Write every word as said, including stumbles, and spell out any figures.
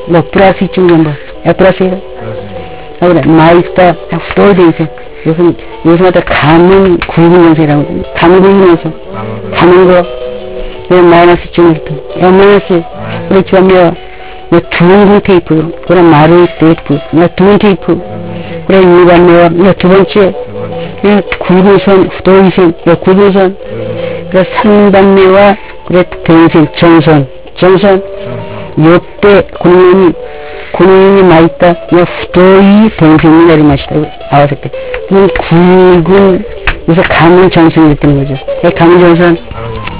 뭐 플러스 이쯤 뭐 야 플러스가 아 그래 마이스터 후도이 된생 요즘 요즘마다 감은 굵은 연세라고 감은 굵은 연세 감은 거 왜 마이너스 이쯤 야 마이너스 그렇지 뭐 둥근 테이프 그래 마른 테이프 둥근 테이프 그래 일반 뭐 두 번째 굵은 선 후도이 선 굵은 선 그래 삼단매와 그래 대인생 정선 정선 요때 고놈이 고놈이 맛있다 야 후도이 대인생이 내리 맛있다 아왔을 때 그럼 굵은 그래서 감은 정선이 됐던 거죠 감은 정선